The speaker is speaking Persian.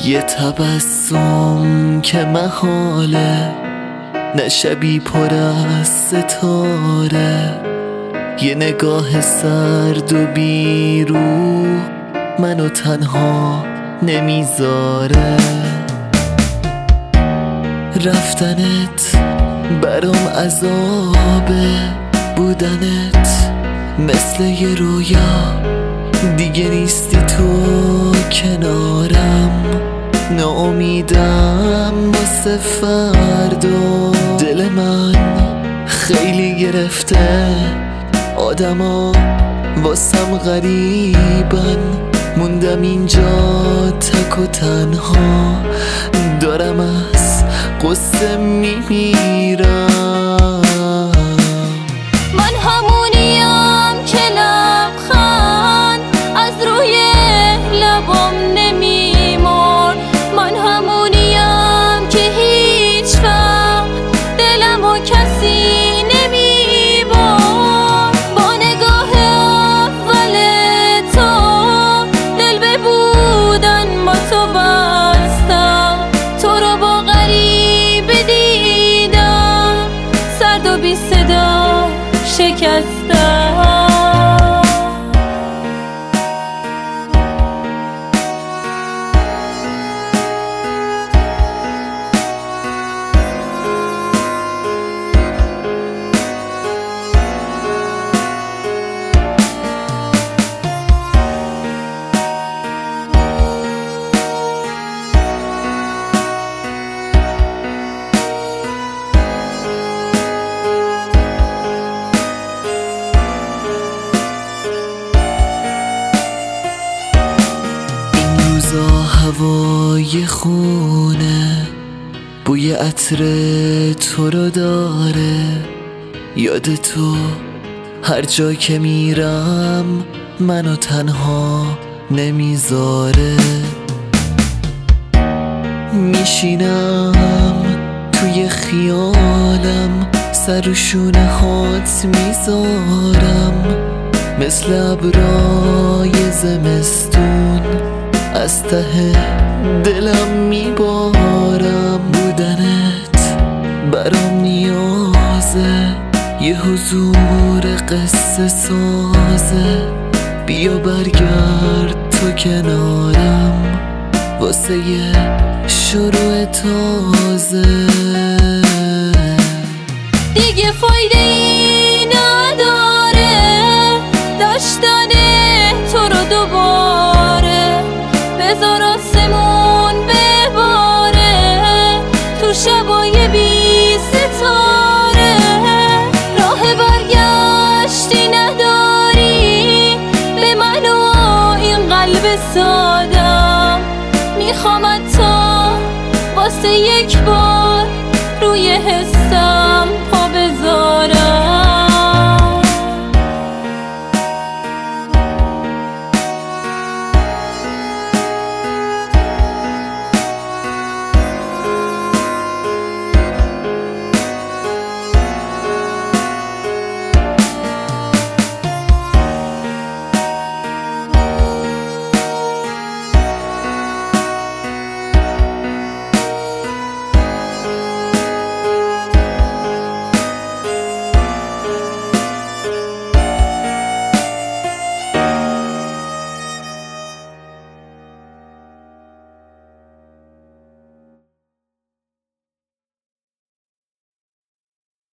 یه تبسم که محاله، نه شبی پر از ستاره، یه نگاه سرد و بیروح منو تنها نمیذاره. رفتنت برام عذابه، بودنت مثل یه رویا، دیگه نیستی تو کنارم. ناامیدم واسه فردا، دل من خیلی گرفته، آدما واسم غریبن، موندم اینجا تک و تنها، دارم از قصه میمیرم. من همونیم که لبخند از روی لبام نمیمرد، من همونیم که هیچ وقت دلمو کسی نمیبرد. با نگاه اول تو دل به بودن با تو بستم، تو رو با غریب دیدم، سرد و بی صدا شکستم. هوای خونه بوی عطر تو رو داره، یاد تو هر جا که میرم منو تنها نمیذاره. میشینم توی خیالم، سر و شونه هات میذارم، مثل ابرای زمستون از ته دلم میبارم. بودنت برام نیازه، یه حضور قصه سازه، بیا برگرد تو کنارم واسه یه شروع تازه. دیگه فایده ای نداره داشتن تو رو دوباره، بذار آسمون بباره تو شبای بی ستاره. راه برگشتی نداری به من و این قلب سادم، میخوام تا واسه یک بار روی حسم پا بذارم.